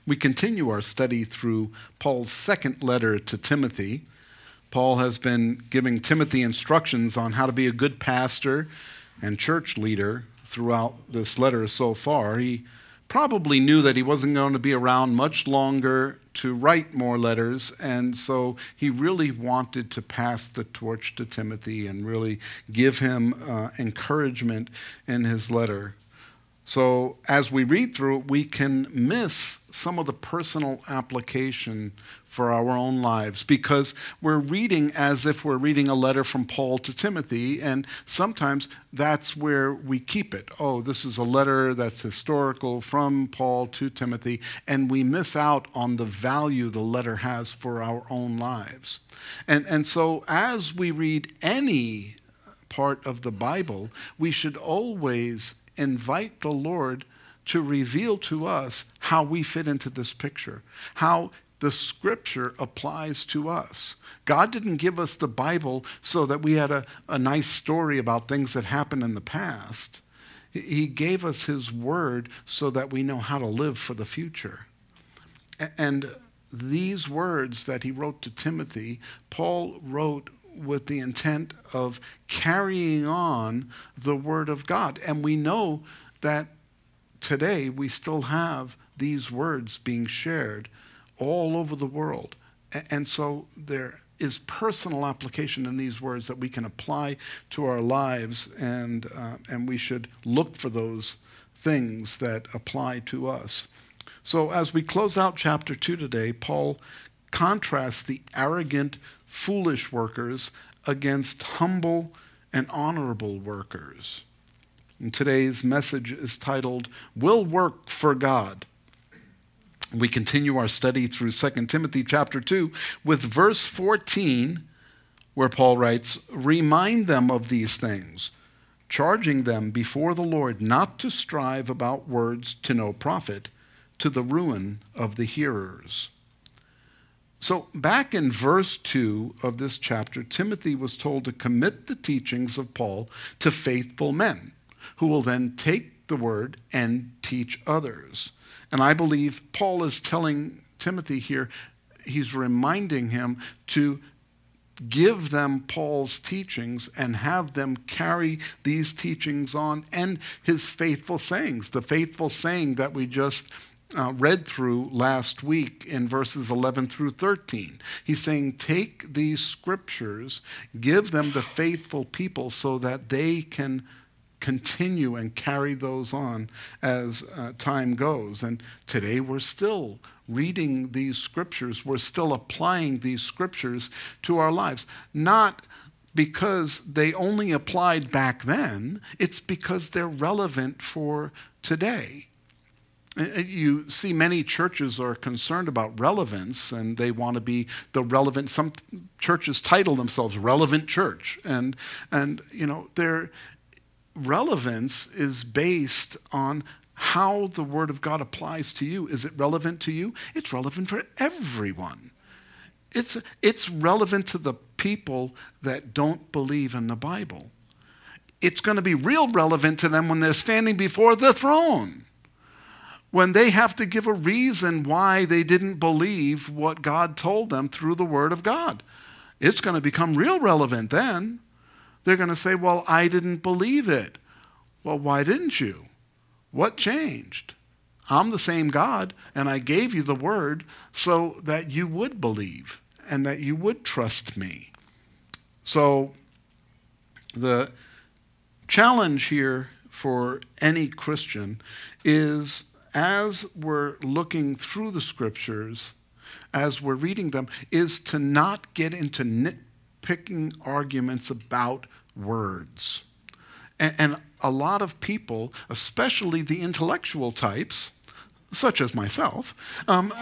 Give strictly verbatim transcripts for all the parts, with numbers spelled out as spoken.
We continue our study through Paul's second letter to Timothy. Paul has been giving Timothy instructions on how to be a good pastor and church leader throughout this letter so far. He probably knew that he wasn't going to be around much longer to write more letters, and so he really wanted to pass the torch to Timothy and really give him uh, encouragement in his letter. So as we read through it, we can miss some of the personal application for our own lives because we're reading as if we're reading a letter from Paul to Timothy, and sometimes that's where we keep it. Oh, this is a letter that's historical from Paul to Timothy, and we miss out on the value the letter has for our own lives. And, and so as we read any part of the Bible, we should always invite the Lord to reveal to us how we fit into this picture, how the scripture applies to us. God didn't give us the Bible so that we had a, a nice story about things that happened in the past. He gave us his word so that we know how to live for the future. And these words that he wrote to Timothy, Paul wrote with the intent of carrying on the word of God. And we know that today we still have these words being shared all over the world. And so there is personal application in these words that we can apply to our lives, and uh, and we should look for those things that apply to us. So as we close out chapter two today, Paul contrasts the arrogant, foolish workers against humble and honorable workers. And today's message is titled, Will Work for God. We continue our study through Second Timothy chapter two with verse fourteen, where Paul writes, Remind them of these things, charging them before the Lord not to strive about words to no profit, to the ruin of the hearers. So back in verse two of this chapter, Timothy was told to commit the teachings of Paul to faithful men who will then take the word and teach others. And I believe Paul is telling Timothy here, he's reminding him to give them Paul's teachings and have them carry these teachings on and his faithful sayings, the faithful saying that we just Uh, read through last week in verses eleven through thirteen. He's saying, take these scriptures, give them to faithful people so that they can continue and carry those on as uh, time goes. And today we're still reading these scriptures. We're still applying these scriptures to our lives. Not because they only applied back then, it's because they're relevant for today. You see many churches are concerned about relevance, and they want to be the relevant. Some churches title themselves Relevant Church, and and you know their relevance is based on how the Word of God applies to you. Is it relevant to you? It's relevant for everyone. It's it's relevant to the people that don't believe in the Bible. It's going to be real relevant to them when they're standing before the throne, when they have to give a reason why they didn't believe what God told them through the Word of God. It's going to become real relevant then. They're going to say, well, I didn't believe it. Well, why didn't you? What changed? I'm the same God, and I gave you the Word so that you would believe and that you would trust me. So the challenge here for any Christian is, as we're looking through the scriptures, as we're reading them, is to not get into nitpicking arguments about words. And, and a lot of people, especially the intellectual types, such as myself, um,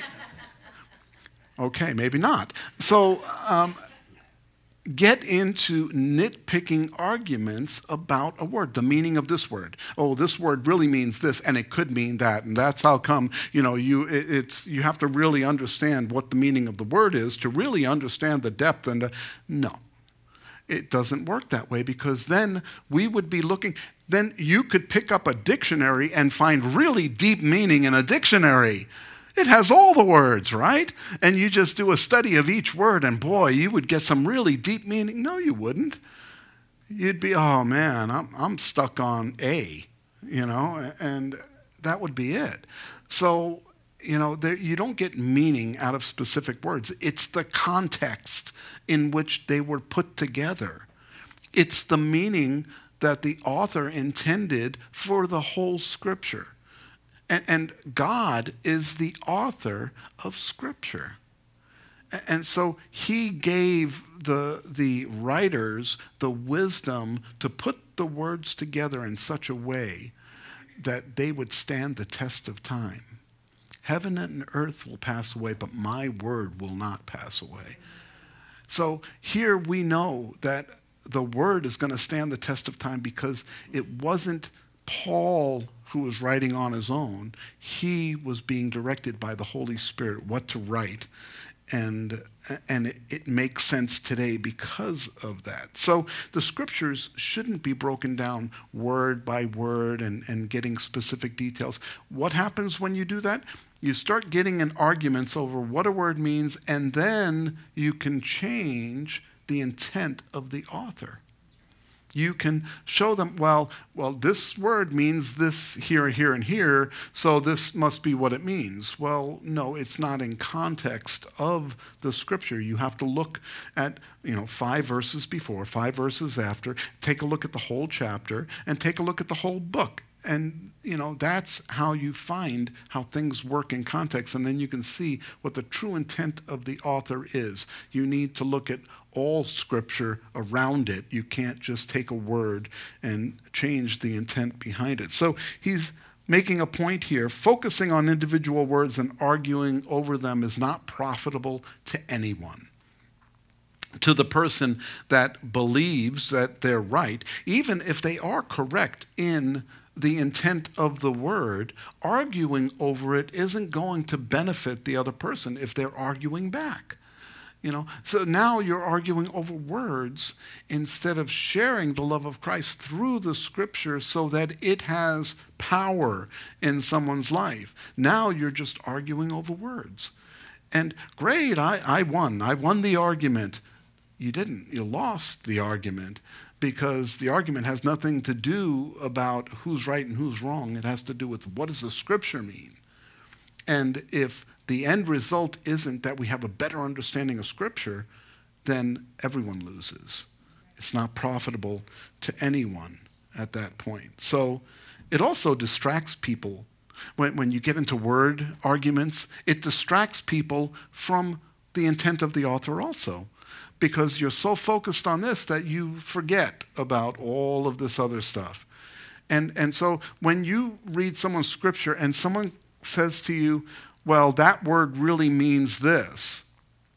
okay, maybe not. So um, get into nitpicking arguments about a word, the meaning of this word. Oh, this word really means this, and it could mean that, and that's how come, you know, you it, it's you have to really understand what the meaning of the word is to really understand the depth and the, no. It doesn't work that way, because then we would be looking, then you could pick up a dictionary and find really deep meaning in a dictionary. It has all the words, right? And you just do a study of each word, and boy, you would get some really deep meaning. No, you wouldn't. You'd be, oh man, I'm, I'm stuck on A, you know, and that would be it. So, you know, there, you don't get meaning out of specific words. It's the context in which they were put together. It's the meaning that the author intended for the whole Scripture. And, and God is the author of Scripture. And so he gave the, the writers the wisdom to put the words together in such a way that they would stand the test of time. Heaven and earth will pass away, but my word will not pass away. So here we know that the word is going to stand the test of time because it wasn't Paul who was writing on his own. He was being directed by the Holy Spirit what to write. And, and it, it makes sense today because of that. So the scriptures shouldn't be broken down word by word and, and getting specific details. What happens when you do that? You start getting in arguments over what a word means, and then you can change the intent of the author. You can show them, well, well, this word means this here, here, and here, so this must be what it means. Well, no, it's not in context of the scripture. You have to look at, you know, five verses before, five verses after, take a look at the whole chapter, and take a look at the whole book. And, you know, that's how you find how things work in context, and then you can see what the true intent of the author is. You need to look at all scripture around it. You can't just take a word and change the intent behind it. So he's making a point here. Focusing on individual words and arguing over them is not profitable to anyone. To the person that believes that they're right, even if they are correct in the intent of the word, arguing over it isn't going to benefit the other person if they're arguing back. You know, so now you're arguing over words instead of sharing the love of Christ through the scripture so that it has power in someone's life. Now you're just arguing over words. And great, I, I won. I won the argument. You didn't. You lost the argument because the argument has nothing to do about who's right and who's wrong. It has to do with what does the scripture mean? And if the end result isn't that we have a better understanding of Scripture, then everyone loses. It's not profitable to anyone at that point. So it also distracts people. When, when you get into word arguments, it distracts people from the intent of the author also, because you're so focused on this that you forget about all of this other stuff. And, and so when you read someone's Scripture and someone says to you, well, that word really means this.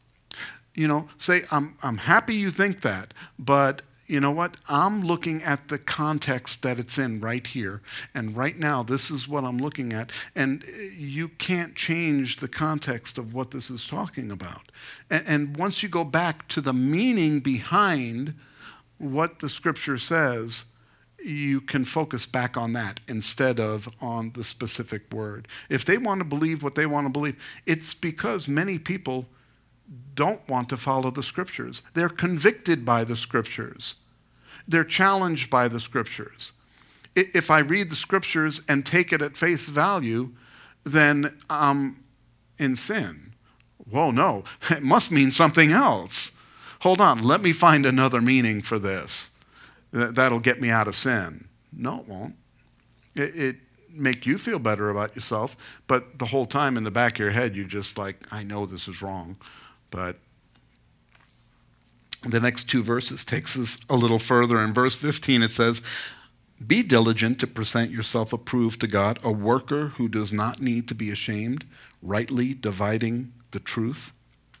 You know, say, I'm, I'm happy you think that, but you know what? I'm looking at the context that it's in right here. And right now, this is what I'm looking at. And you can't change the context of what this is talking about. And, and once you go back to the meaning behind what the scripture says, you can focus back on that instead of on the specific word. If they want to believe what they want to believe, it's because many people don't want to follow the scriptures. They're convicted by the scriptures. They're challenged by the scriptures. If I read the scriptures and take it at face value, then I'm in sin. Whoa, no, it must mean something else. Hold on, let me find another meaning for this. That'll get me out of sin. No, it won't. It, it make you feel better about yourself, but the whole time in the back of your head, you're just like, I know this is wrong. But the next two verses takes us a little further. In verse fifteen, it says, be diligent to present yourself approved to God, a worker who does not need to be ashamed, rightly dividing the truth.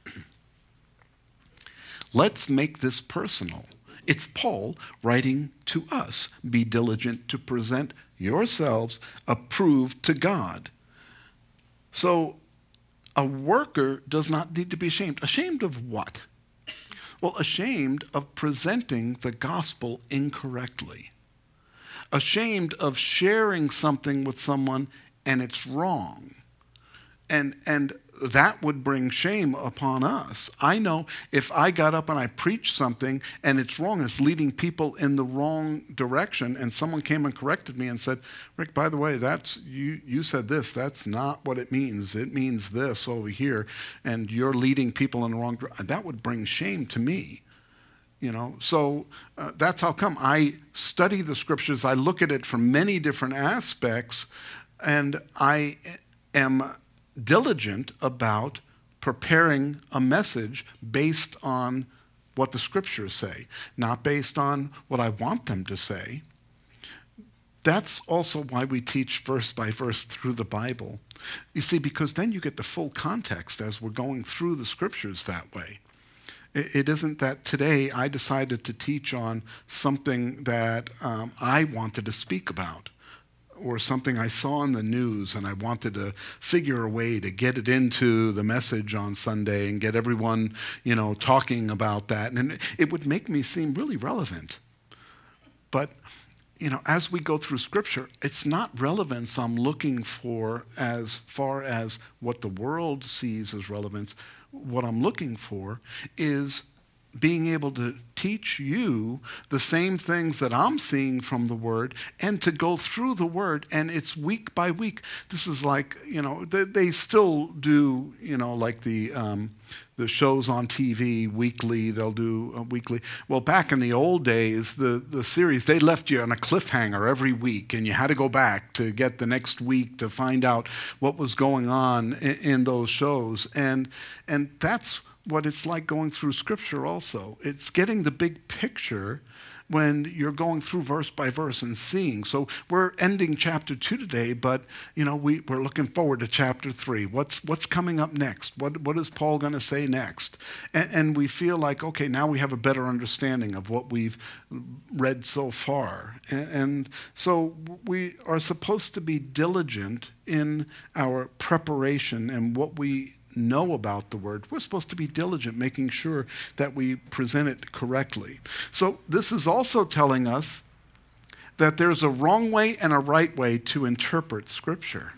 Let's make this personal. It's Paul writing to us. Be diligent to present yourselves approved to God. So a worker does not need to be ashamed. Ashamed of what? Well, ashamed of presenting the gospel incorrectly. Ashamed of sharing something with someone and it's wrong. And, and that would bring shame upon us. I know if I got up and I preached something and it's wrong, it's leading people in the wrong direction, and someone came and corrected me and said, Rick, by the way, that's you, you said this. That's not what it means. It means this over here, and you're leading people in the wrong direction. That would bring shame to me. You know, so uh, that's how come I study the scriptures. I look at it from many different aspects, and I am diligent about preparing a message based on what the scriptures say, not based on what I want them to say. That's also why we teach verse by verse through the Bible. You see, because then you get the full context as we're going through the scriptures that way. It isn't that today I decided to teach on something that um, I wanted to speak about, or something I saw in the news and I wanted to figure a way to get it into the message on Sunday and get everyone, you know, talking about that. And it would make me seem really relevant. But, you know, as we go through Scripture, it's not relevance I'm looking for as far as what the world sees as relevance. What I'm looking for is being able to teach you the same things that I'm seeing from the Word, and to go through the Word, and it's week by week. This is like, you know, they, they still do, you know, like the um, the shows on T V weekly, they'll do uh, weekly. Well, back in the old days, the, the series, they left you on a cliffhanger every week, and you had to go back to get the next week to find out what was going on in, in those shows. And and that's what it's like going through Scripture also. It's getting the big picture when you're going through verse by verse and seeing. So we're ending chapter two today, but you know, we, we're looking forward to chapter three. What's what's coming up next? What what is Paul going to say next? And, and we feel like, okay, now we have a better understanding of what we've read so far. And, and so we are supposed to be diligent in our preparation and what we know about the Word. We're supposed to be diligent, making sure that we present it correctly. So this is also telling us that there's a wrong way and a right way to interpret Scripture.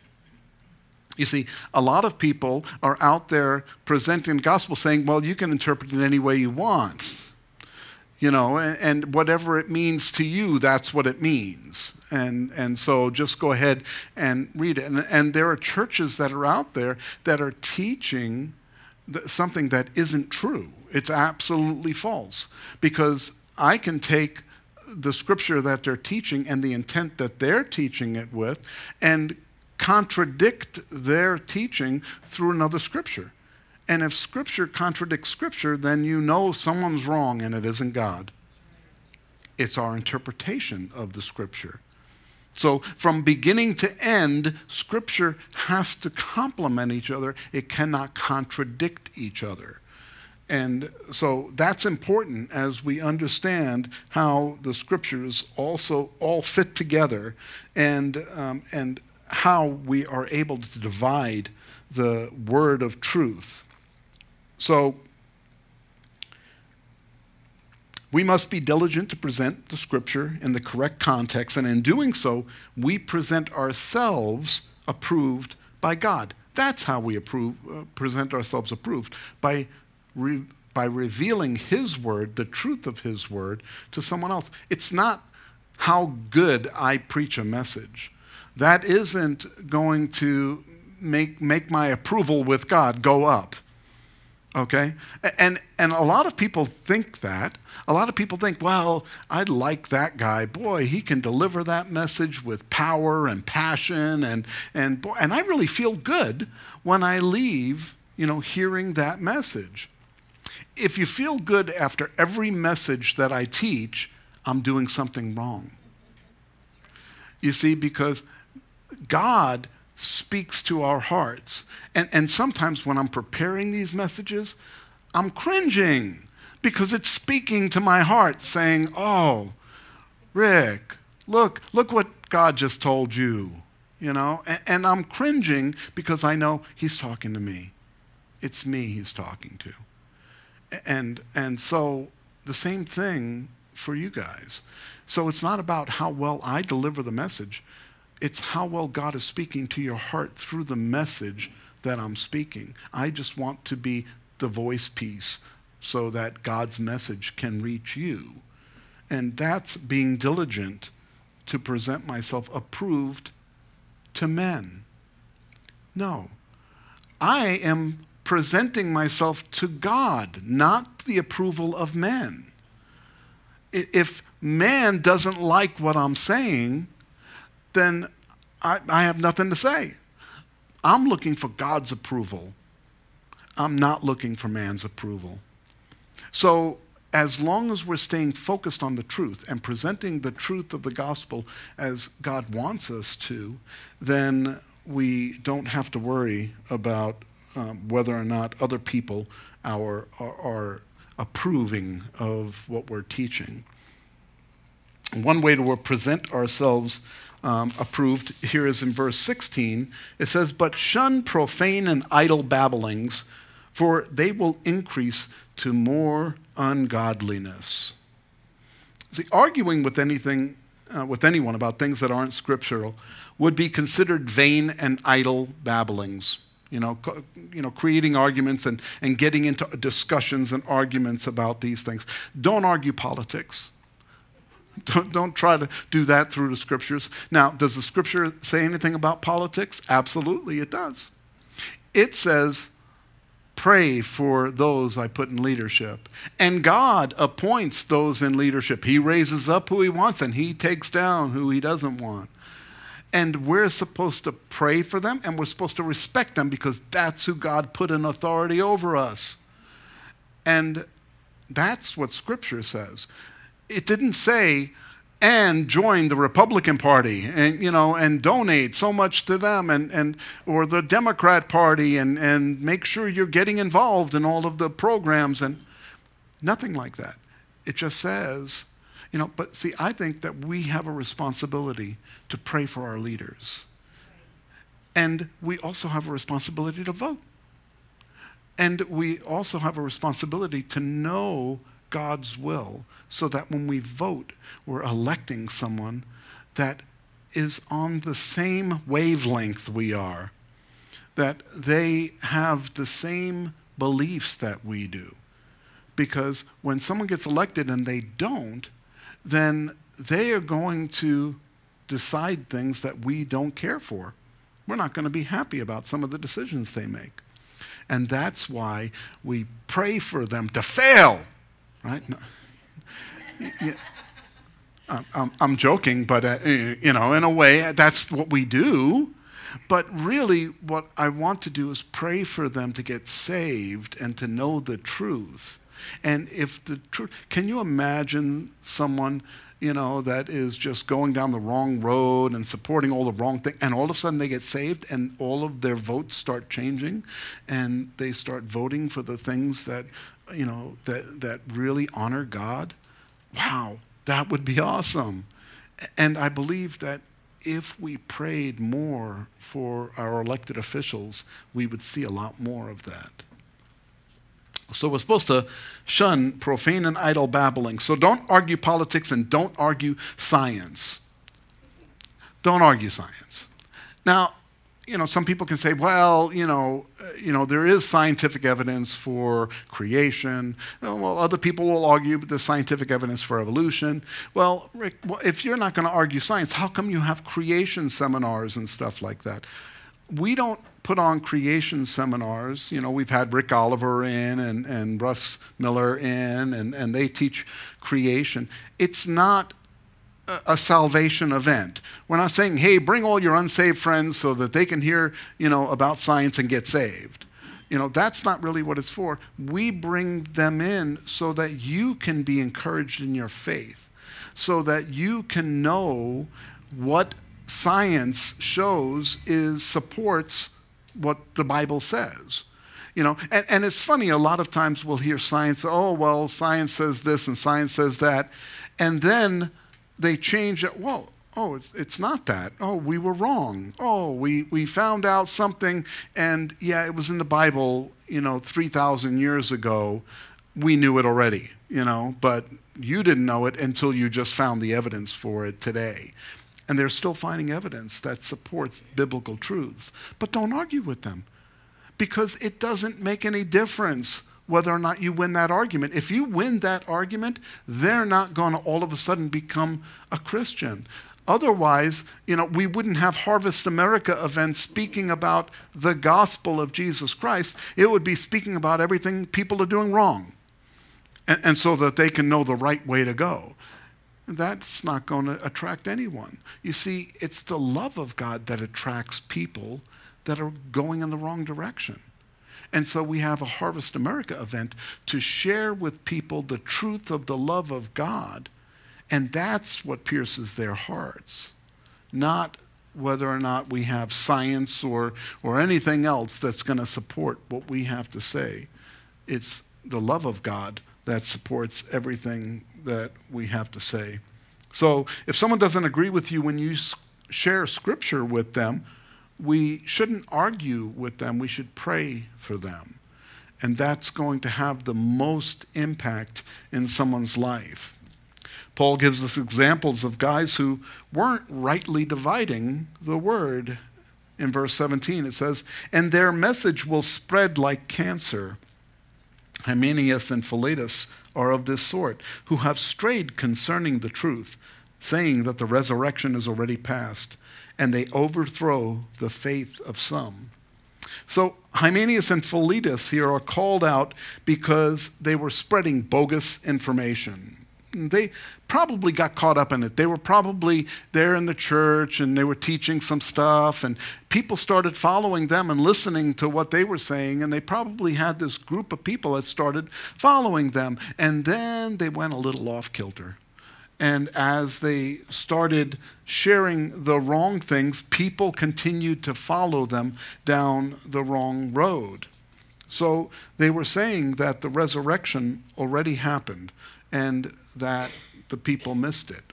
You see, a lot of people are out there presenting the gospel saying, well, you can interpret it any way you want. You know, and, and whatever it means to you, that's what it means. And and so just go ahead and read it. And, and there are churches that are out there that are teaching th- something that isn't true. It's absolutely false. Because I can take the scripture that they're teaching and the intent that they're teaching it with and contradict their teaching through another scripture. And if Scripture contradicts Scripture, then you know someone's wrong and it isn't God. It's our interpretation of the Scripture. So from beginning to end, Scripture has to complement each other. It cannot contradict each other. And so that's important as we understand how the Scriptures also all fit together, and um, and how we are able to divide the word of truth. So we must be diligent to present the Scripture in the correct context, and in doing so, we present ourselves approved by God. That's how we approve, uh, present ourselves approved, by, re, by revealing His Word, the truth of His Word, to someone else. It's not how good I preach a message. That isn't going to make, make my approval with God go up. Okay? And and a lot of people think that. A lot of people think, well, I like that guy. Boy, he can deliver that message with power and passion, and and boy, and I really feel good when I leave, you know, hearing that message. If you feel good after every message that I teach, I'm doing something wrong. You see, because God speaks to our hearts. And, and sometimes when I'm preparing these messages, I'm cringing because it's speaking to my heart saying, oh, Rick, look, look what God just told you, you know? And, and I'm cringing because I know He's talking to me. It's me He's talking to. And, and so the same thing for you guys. So it's not about how well I deliver the message. It's how well God is speaking to your heart through the message that I'm speaking. I just want to be the voice piece so that God's message can reach you. And that's being diligent to present myself approved to men. No. I am presenting myself to God, not the approval of men. If man doesn't like what I'm saying, then I, I have nothing to say. I'm looking for God's approval. I'm not looking for man's approval. So as long as we're staying focused on the truth and presenting the truth of the gospel as God wants us to, then we don't have to worry about um, whether or not other people are, are, are approving of what we're teaching. One way to present ourselves um, approved here is in verse sixteen. It says, "But shun profane and idle babblings, for they will increase to more ungodliness." See, arguing with anything, uh, with anyone about things that aren't scriptural would be considered vain and idle babblings. You know, co- you know, creating arguments and, and getting into discussions and arguments about these things. Don't argue politics. Don't, don't try to do that through the scriptures. Now, does the scripture say anything about politics? Absolutely, it does. It says, pray for those I put in leadership. And God appoints those in leadership. He raises up who he wants and he takes down who he doesn't want. And we're supposed to pray for them and we're supposed to respect them because that's who God put in authority over us. And that's what scripture says. It didn't say, and join the Republican Party and, you know, and donate so much to them and, and or the Democrat Party and, and make sure you're getting involved in all of the programs and nothing like that. It just says, you know, but see, I think that we have a responsibility to pray for our leaders. And we also have a responsibility to vote. And we also have a responsibility to know God's will so that when we vote, we're electing someone that is on the same wavelength we are, that they have the same beliefs that we do. Because when someone gets elected and they don't, then they are going to decide things that we don't care for. We're not going to be happy about some of the decisions they make. And that's why we pray for them to fail. Right? No. Yeah. I'm, I'm joking, but uh, you know, in a way, that's what we do. But really, what I want to do is pray for them to get saved and to know the truth. And if the truth, can you imagine someone, you know, that is just going down the wrong road and supporting all the wrong things, and all of a sudden they get saved and all of their votes start changing, and they start voting for the things that, you know, that, that really honor God? Wow, that would be awesome. And I believe that if we prayed more for our elected officials, we would see a lot more of that. So we're supposed to shun profane and idle babbling. So don't argue politics and don't argue science. Don't argue science. Now, you know, some people can say, well, you know, uh, you know, there is scientific evidence for creation. Uh, Well, other people will argue there's scientific evidence for evolution. Well, Rick, well, if you're not going to argue science, how come you have creation seminars and stuff like that? We don't put on creation seminars. You know, we've had Rick Oliver in and, and Russ Miller in, and, and they teach creation. It's not a salvation event. We're not saying, hey, bring all your unsaved friends so that they can hear, you know, about science and get saved. You know, that's not really what it's for. We bring them in so that you can be encouraged in your faith, so that you can know what science shows is supports what the Bible says. You know, and, and it's funny, a lot of times we'll hear science, oh, well, science says this and science says that, and then they change it. Well, oh, it's, it's not that. Oh, we were wrong. Oh, we, we found out something, and yeah, it was in the Bible, you know, three thousand years ago. We knew it already, you know, but you didn't know it until you just found the evidence for it today. And they're still finding evidence that supports biblical truths. But don't argue with them, because it doesn't make any difference whether or not you win that argument. If you win that argument, they're not going to all of a sudden become a Christian. Otherwise, you know, we wouldn't have Harvest America events speaking about the gospel of Jesus Christ. It would be speaking about everything people are doing wrong, and, and so that they can know the right way to go. That's not going to attract anyone. You see, it's the love of God that attracts people that are going in the wrong direction. And so we have a Harvest America event to share with people the truth of the love of God, and that's what pierces their hearts, not whether or not we have science or, or anything else that's going to support what we have to say. It's the love of God that supports everything that we have to say. So if someone doesn't agree with you when you share Scripture with them, we shouldn't argue with them. We should pray for them. And that's going to have the most impact in someone's life. Paul gives us examples of guys who weren't rightly dividing the word. In verse seventeen, it says, "And their message will spread like cancer. Hymenaeus and Philetus are of this sort, who have strayed concerning the truth, saying that the resurrection is already past, and they overthrow the faith of some." So Hymenaeus and Philetus here are called out because they were spreading bogus information. They probably got caught up in it. They were probably there in the church and they were teaching some stuff, and people started following them and listening to what they were saying, and they probably had this group of people that started following them, and then they went a little off kilter. And as they started sharing the wrong things, people continued to follow them down the wrong road. So they were saying that the resurrection already happened and that the people missed it.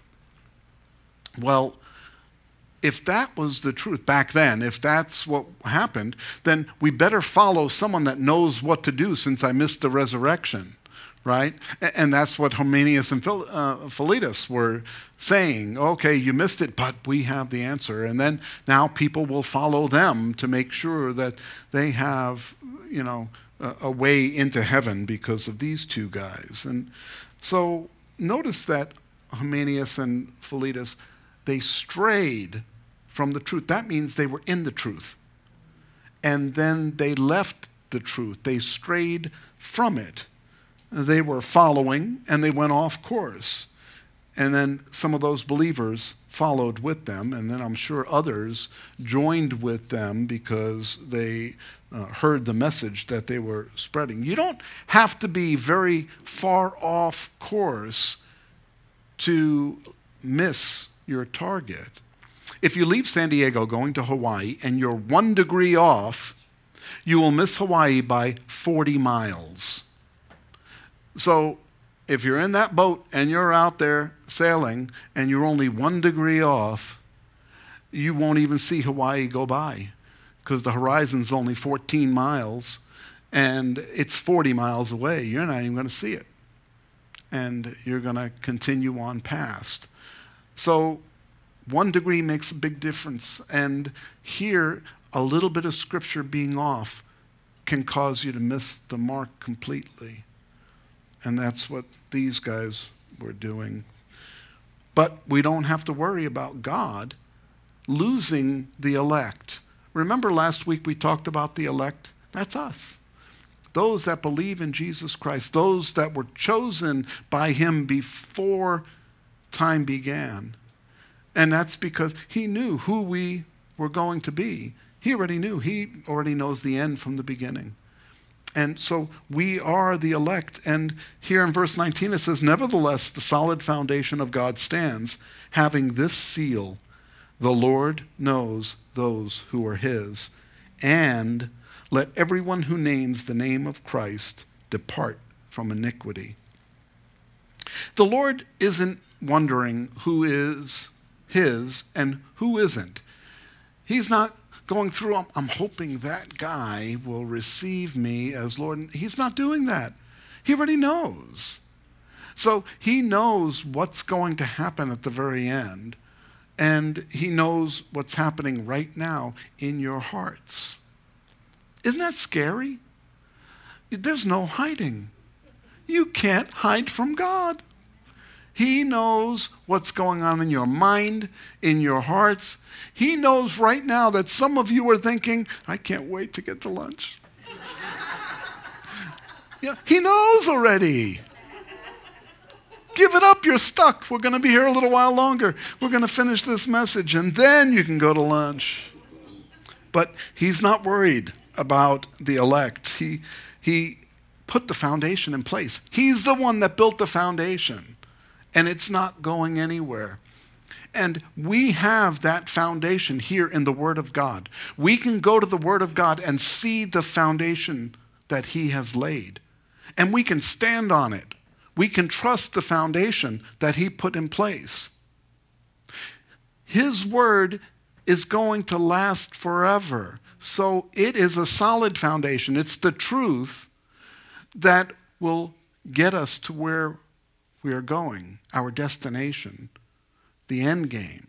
Well, if that was the truth back then, if that's what happened, then we better follow someone that knows what to do, since I missed the resurrection. Right? And that's what Hymenaeus and Philetus were saying. Okay, you missed it, but we have the answer. And then now people will follow them to make sure that they have, you know, a, a way into heaven because of these two guys. And so notice that Hymenaeus and Philetus, they strayed from the truth. That means they were in the truth. And then they left the truth. They strayed from it. They were following, and they went off course. And then some of those believers followed with them, and then I'm sure others joined with them because they uh, heard the message that they were spreading. You don't have to be very far off course to miss your target. If you leave San Diego going to Hawaii and you're one degree off, you will miss Hawaii by forty miles. So if you're in that boat and you're out there sailing and you're only one degree off, you won't even see Hawaii go by, because the horizon's only fourteen miles and it's forty miles away. You're not even going to see it. And you're going to continue on past. So one degree makes a big difference. And here, a little bit of Scripture being off can cause you to miss the mark completely. And that's what these guys were doing. But we don't have to worry about God losing the elect. Remember last week we talked about the elect? That's us. Those that believe in Jesus Christ, those that were chosen by him before time began. And that's because he knew who we were going to be. He already knew. He already knows the end from the beginning. And so we are the elect. And here in verse nineteen it says, "Nevertheless, the solid foundation of God stands, having this seal: the Lord knows those who are his. And let everyone who names the name of Christ depart from iniquity." The Lord isn't wondering who is his and who isn't. He's not going through, I'm, I'm hoping that guy will receive me as Lord. He's not doing that. He already knows. So he knows what's going to happen at the very end. And he knows what's happening right now in your hearts. Isn't that scary? There's no hiding. You can't hide from God. He knows what's going on in your mind, in your hearts. He knows right now that some of you are thinking, I can't wait to get to lunch. Yeah, he knows already. Give it up, you're stuck. We're going to be here a little while longer. We're going to finish this message, and then you can go to lunch. But he's not worried about the elect. He, he put the foundation in place. He's the one that built the foundation, and it's not going anywhere. And we have that foundation here in the Word of God. We can go to the Word of God and see the foundation that he has laid, and we can stand on it. We can trust the foundation that he put in place. His word is going to last forever. So it is a solid foundation. It's the truth that will get us to where we are going, our destination, the end game.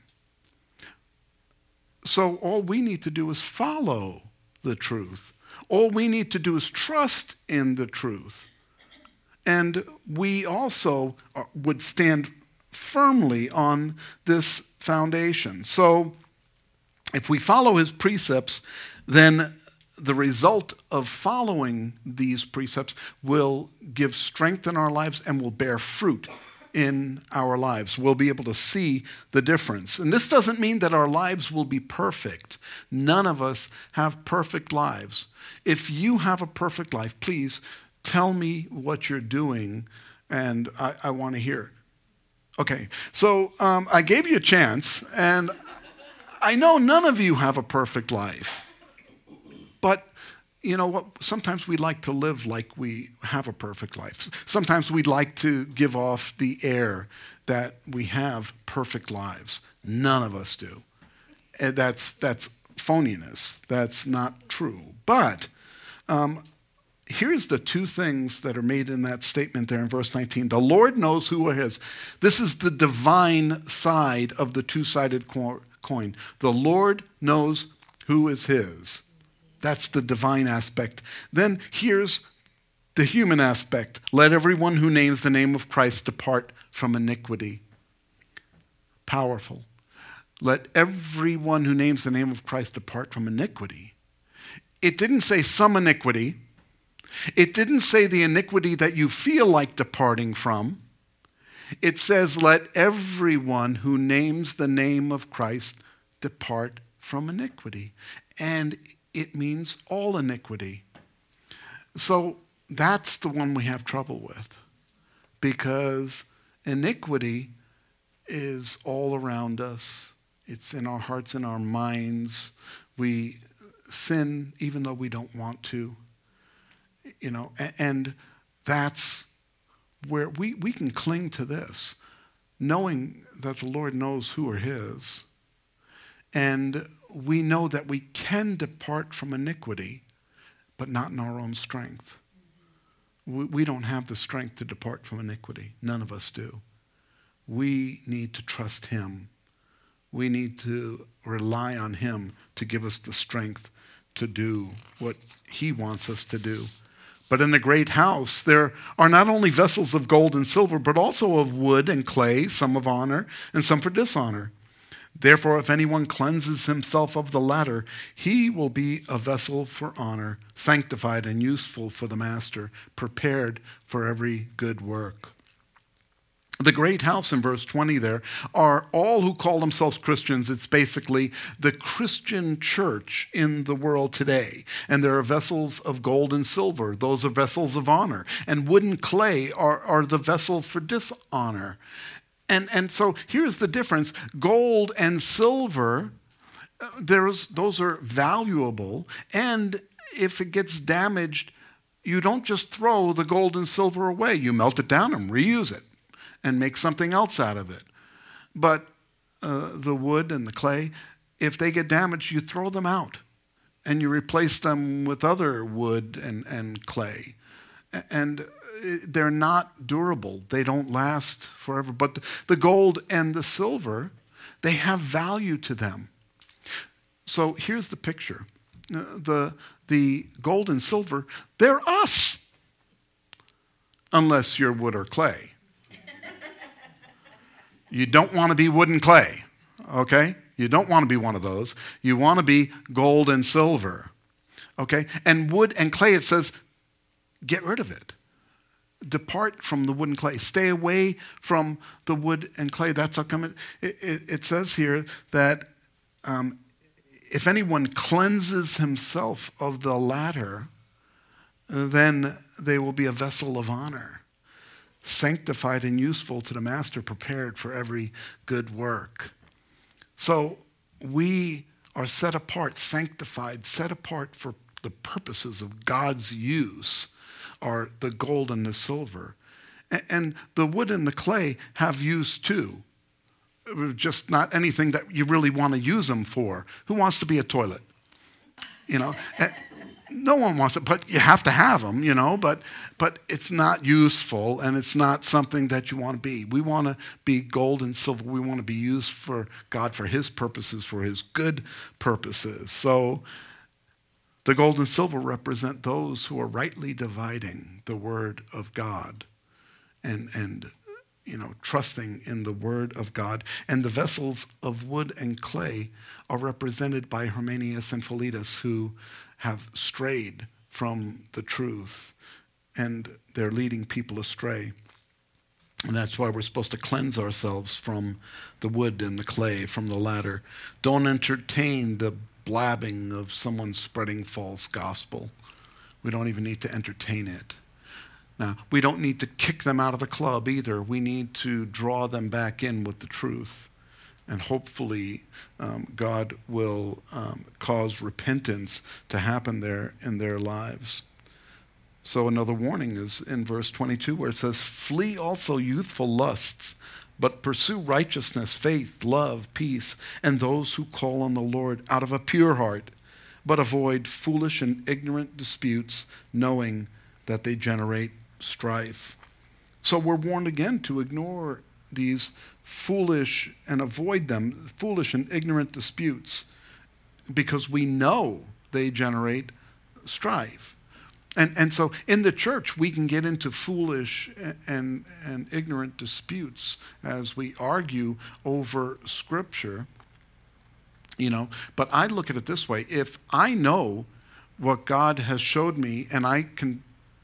So all we need to do is follow the truth. All we need to do is trust in the truth. And we also would stand firmly on this foundation. So if we follow his precepts, then the result of following these precepts will give strength in our lives and will bear fruit in our lives. We'll be able to see the difference. And this doesn't mean that our lives will be perfect. None of us have perfect lives. If you have a perfect life, please tell me what you're doing, and I, I want to hear. Okay, so um, I gave you a chance, and I know none of you have a perfect life. But you know what? Sometimes we like to live like we have a perfect life. Sometimes we'd like to give off the air that we have perfect lives. None of us do. And that's, that's phoniness. That's not true. But um, here's the two things that are made in that statement there in verse nineteen. The Lord knows who are his. This is the divine side of the two-sided coin. The Lord knows who is his. That's the divine aspect. Then here's the human aspect. Let everyone who names the name of Christ depart from iniquity. Powerful. Let everyone who names the name of Christ depart from iniquity. It didn't say some iniquity. It didn't say the iniquity that you feel like departing from. It says, let everyone who names the name of Christ depart from iniquity. And it means all iniquity. So that's the one we have trouble with, because iniquity is all around us. It's in our hearts and our minds. We sin even though we don't want to. You know, and that's where we, we can cling to this, knowing that the Lord knows who are his. And we know that we can depart from iniquity, but not in our own strength. We, we don't have the strength to depart from iniquity. None of us do. We need to trust him. We need to rely on him to give us the strength to do what he wants us to do. But in the great house, there are not only vessels of gold and silver, but also of wood and clay, some of honor and some for dishonor. Therefore, if anyone cleanses himself of the latter, he will be a vessel for honor, sanctified and useful for the master, prepared for every good work. The great house in verse twenty there are all who call themselves Christians. It's basically the Christian church in the world today. And there are vessels of gold and silver. Those are vessels of honor. And wood and clay are, are the vessels for dishonor. And, and so here's the difference. Gold and silver, there's, those are valuable. And if it gets damaged, you don't just throw the gold and silver away. You melt it down and reuse it and make something else out of it. But uh, the wood and the clay, if they get damaged, you throw them out and you replace them with other wood and, and clay. And they're not durable. They don't last forever. But the gold and the silver, They have value to them. So here's the picture. Uh, the, the gold and silver, they're us. Unless you're wood or clay. You don't want to be wood and clay, okay? You don't want to be one of those. You want to be gold and silver, okay? And wood and clay, it says, get rid of it. Depart from the wood and clay. Stay away from the wood and clay. That's how come it, it, it says here that um, if anyone cleanses himself of the latter, then they will be a vessel of honor, sanctified and useful to the master, prepared for every good work. So we are set apart, sanctified, set apart for the purposes of God's use, are the gold and the silver. And the wood and the clay have use too. Just not anything that you really want to use them for. Who wants to be a toilet? You know, no one wants it, but you have to have them, you know, but but it's not useful and it's not something that you want to be. We want to be gold and silver. We want to be used for God, for his purposes, for his good purposes. So the gold and silver represent those who are rightly dividing the word of God and, and you know, trusting in the word of God. And the vessels of wood and clay are represented by Hymenaeus and Philetus, who have strayed from the truth, and they're leading people astray. And that's why we're supposed to cleanse ourselves from the wood and the clay, from the latter. Don't entertain the blabbing of someone spreading false gospel. We don't even need to entertain it. Now, we don't need to kick them out of the club either. We need to draw them back in with the truth. And hopefully um, God will um, cause repentance to happen there in their lives. So another warning is in verse twenty-two, where it says, flee also youthful lusts, but pursue righteousness, faith, love, peace, and those who call on the Lord out of a pure heart, but avoid foolish and ignorant disputes, knowing that they generate strife. So we're warned again to ignore these foolish and avoid them, foolish and ignorant disputes, because we know they generate strife. And, and so in the church, we can get into foolish and, and, and ignorant disputes as we argue over Scripture, you know. But I look at it this way. If I know what God has showed me and I can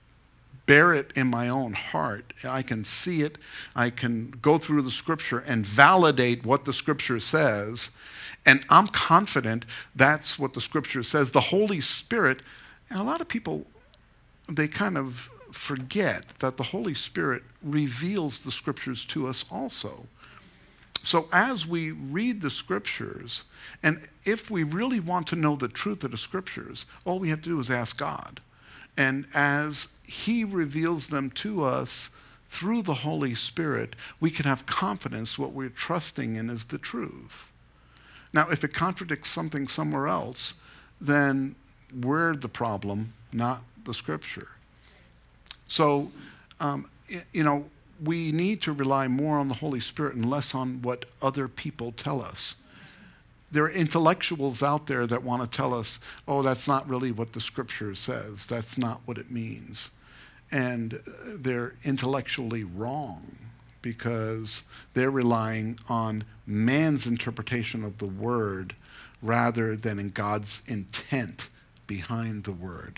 bear it in my own heart, I can see it, I can go through the Scripture and validate what the Scripture says, and I'm confident that's what the Scripture says. The Holy Spirit, and a lot of people, they kind of forget that the Holy Spirit reveals the Scriptures to us also. So as we read the Scriptures, and if we really want to know the truth of the Scriptures, all we have to do is ask God. And as he reveals them to us through the Holy Spirit, we can have confidence what we're trusting in is the truth. Now, if it contradicts something somewhere else, then we're the problem, not the Scripture. So, um, you know, we need to rely more on the Holy Spirit and less on what other people tell us. There are intellectuals out there that want to tell us, oh, that's not really what the Scripture says. That's not what it means. And they're intellectually wrong because they're relying on man's interpretation of the Word rather than in God's intent behind the Word.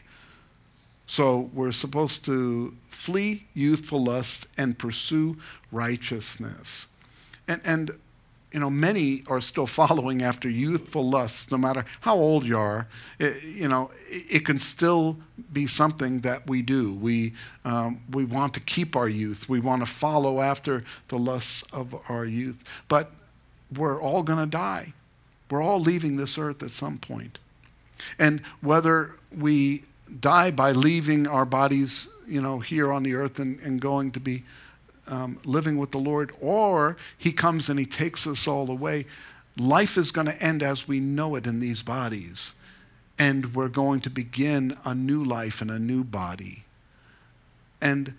So we're supposed to flee youthful lusts and pursue righteousness. And, and you know, many are still following after youthful lusts, no matter how old you are. It, you know, it, it can still be something that we do. We, um, we want to keep our youth. We want to follow after the lusts of our youth. But we're all going to die. We're all leaving this earth at some point. And whether we die by leaving our bodies, you know, here on the earth and, and going to be um, living with the Lord, or he comes and he takes us all away, life is going to end as we know it in these bodies. And we're going to begin a new life in a new body. And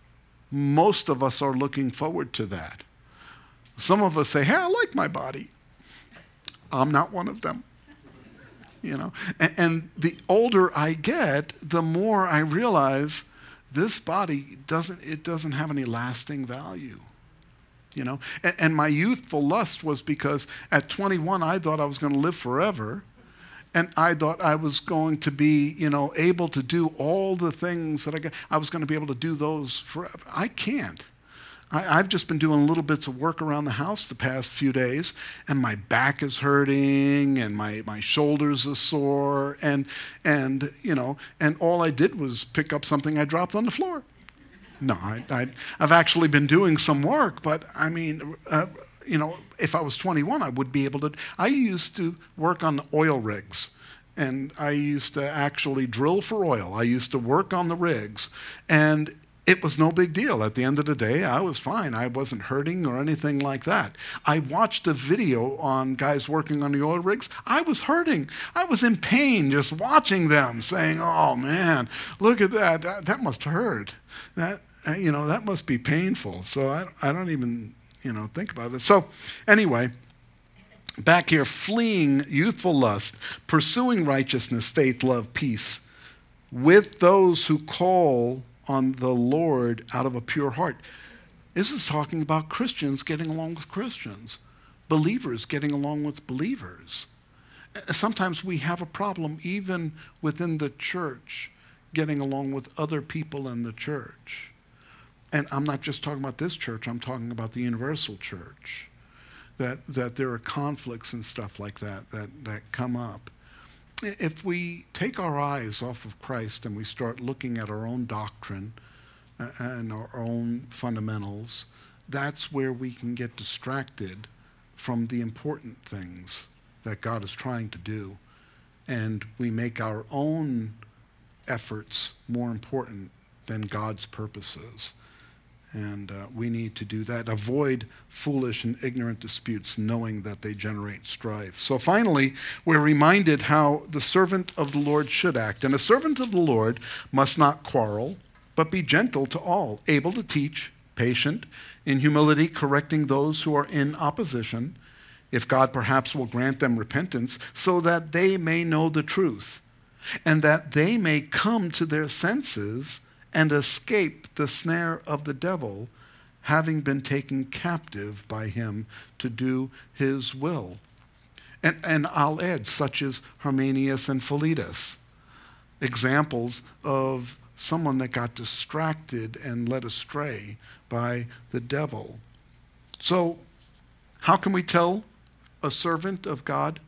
most of us are looking forward to that. Some of us say, hey, I like my body. I'm not one of them. You know, and, and the older I get, the more I realize this body doesn't, it doesn't have any lasting value. You know, and, and my youthful lust was because at twenty-one, I thought I was going to live forever. And I thought I was going to be, you know, able to do all the things that I got. I was going to be able to do those forever. I can't. I, I've just been doing little bits of work around the house the past few days, and my back is hurting, and my, my shoulders are sore, and, and, you know, and all I did was pick up something I dropped on the floor. No, I, I, I've actually been doing some work, but I mean, uh, you know, if I was twenty-one, I would be able to. I used to work on oil rigs, and I used to actually drill for oil. I used to work on the rigs, and it was no big deal. At the end of the day, I was fine. I wasn't hurting or anything like that. I watched a video on guys working on the oil rigs. I was hurting. I was in pain just watching them, saying, oh, man, look at that. That, that must hurt. That, you know, that must be painful. So I, I don't even, you know, think about it. So anyway, back here, fleeing youthful lust, pursuing righteousness, faith, love, peace, with those who call on the Lord out of a pure heart. This is talking about Christians getting along with Christians, believers getting along with believers. Sometimes we have a problem even within the church getting along with other people in the church. And I'm not just talking about this church, I'm talking about the universal church. That, that there are conflicts and stuff like that, that that come up. If we take our eyes off of Christ and we start looking at our own doctrine and our own fundamentals, that's where we can get distracted from the important things that God is trying to do. And we make our own efforts more important than God's purposes. And uh, we need to do that. Avoid foolish and ignorant disputes, knowing that they generate strife. So finally, we're reminded how the servant of the Lord should act. And a servant of the Lord must not quarrel, but be gentle to all, able to teach, patient, in humility, correcting those who are in opposition, if God perhaps will grant them repentance, so that they may know the truth, and that they may come to their senses and escape the snare of the devil, having been taken captive by him to do his will. And, and I'll add, such as Hymenaeus and Philetus, examples of someone that got distracted and led astray by the devil. So, how can we tell a servant of God?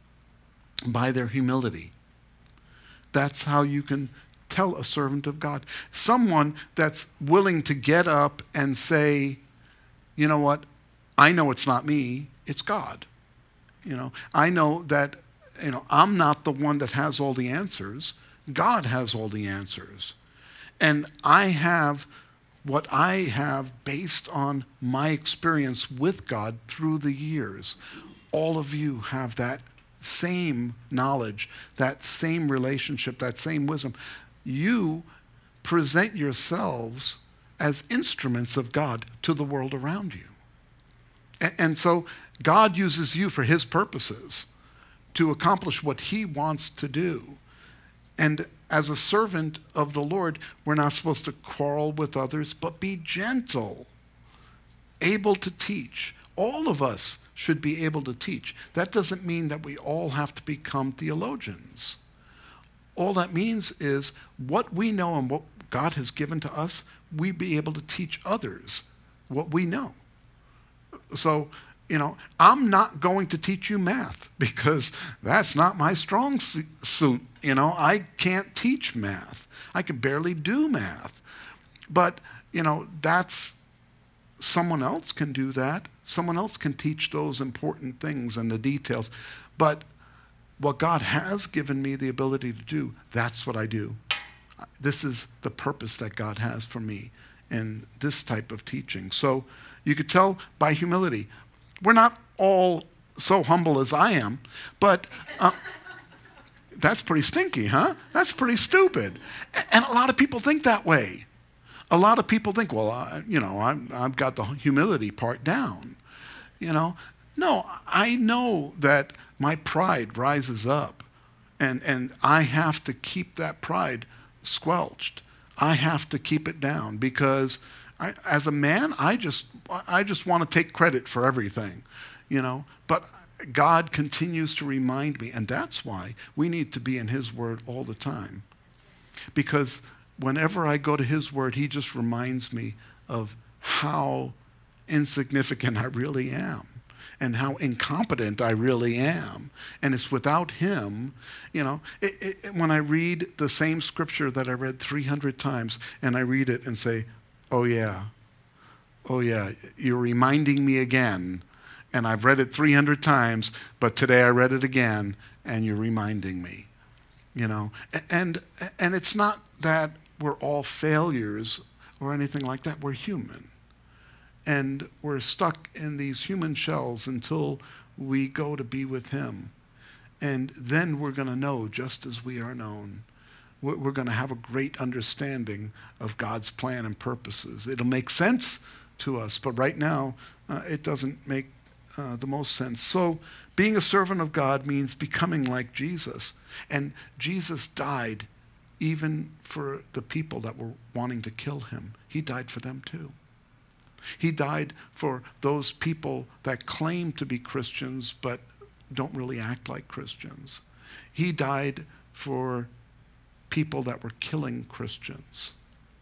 By their humility. That's how you can tell a servant of God. Someone that's willing to get up and say, you know what, I know it's not me, it's God. You know, I know that, you know, I'm not the one that has all the answers. God has all the answers. And I have what I have based on my experience with God through the years. All of you have that same knowledge, that same relationship, that same wisdom. You present yourselves as instruments of God to the world around you. And, and so God uses you for his purposes to accomplish what he wants to do. And as a servant of the Lord, we're not supposed to quarrel with others, but be gentle, able to teach. All of us should be able to teach. That doesn't mean that we all have to become theologians. All that means is what we know and what God has given to us, we be able to teach others what we know. So, you know, I'm not going to teach you math because that's not my strong suit. You know, I can't teach math. I can barely do math. But, you know, that's, someone else can do that. Someone else can teach those important things and the details. But what God has given me the ability to do, that's what I do. This is the purpose that God has for me in this type of teaching. So you could tell by humility. We're not all so humble as I am, but uh, that's pretty stinky, huh? That's pretty stupid. And a lot of people think that way. A lot of people think, well, I, you know, I'm, I've got the humility part down. You know, no, I know that my pride rises up. And, and I have to keep that pride squelched. I have to keep it down because I, as a man, I just I just want to take credit for everything, you know. But God continues to remind me, and that's why we need to be in His Word all the time. Because whenever I go to His Word, He just reminds me of how insignificant I really am and how incompetent I really am. And it's without Him, you know, it, it, when I read the same scripture that I read three hundred times, and I read it and say, oh yeah, oh yeah, you're reminding me again. And I've read it three hundred times, but today I read it again, and you're reminding me, you know. And, and it's not that we're all failures or anything like that. We're human. And we're stuck in these human shells until we go to be with Him. And then we're going to know just as we are known. We're going to have a great understanding of God's plan and purposes. It'll make sense to us, but right now uh, it doesn't make uh, the most sense. So being a servant of God means becoming like Jesus. And Jesus died even for the people that were wanting to kill Him. He died for them too. He died for those people that claim to be Christians but don't really act like Christians. He died for people that were killing Christians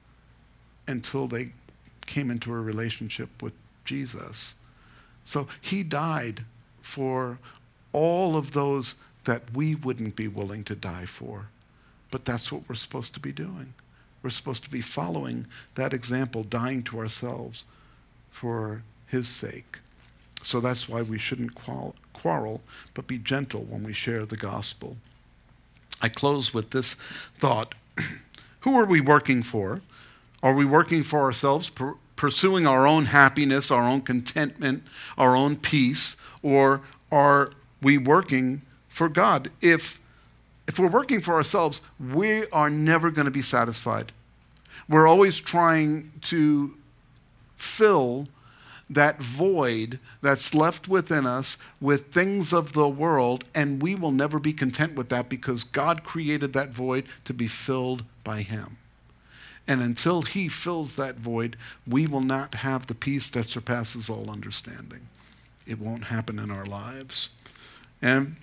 until they came into a relationship with Jesus. So He died for all of those that we wouldn't be willing to die for. But that's what we're supposed to be doing. We're supposed to be following that example, dying to ourselves for His sake. So that's why we shouldn't quarrel, but be gentle when we share the gospel. I close with this thought. Who are we working for? Are we working for ourselves, per- pursuing our own happiness, our own contentment, our own peace, or are we working for God? If, if we're working for ourselves, we are never going to be satisfied. We're always trying to fill that void that's left within us with things of the world, and we will never be content with that because God created that void to be filled by Him. And until He fills that void, we will not have the peace that surpasses all understanding. It won't happen in our lives. And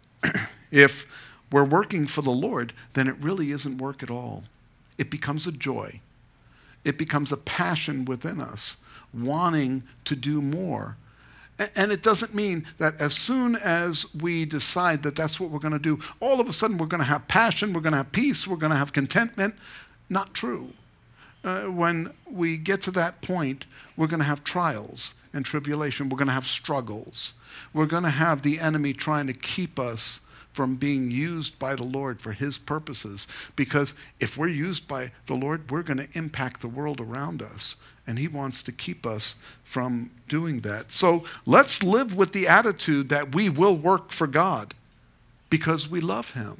if we're working for the Lord, then it really isn't work at all. It becomes a joy. It becomes a passion within us, wanting to do more. And it doesn't mean that as soon as we decide that that's what we're going to do, all of a sudden we're going to have passion, we're going to have peace, we're going to have contentment. Not true. Uh, when we get to that point, we're going to have trials and tribulation. We're going to have struggles. We're going to have the enemy trying to keep us from being used by the Lord for His purposes. Because if we're used by the Lord, we're going to impact the world around us. And He wants to keep us from doing that. So let's live with the attitude that we will work for God because we love Him.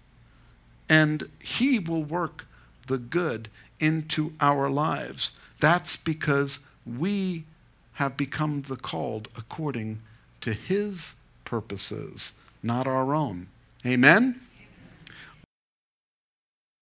And He will work the good into our lives. That's because we have become the called according to His purposes, not our own. Amen?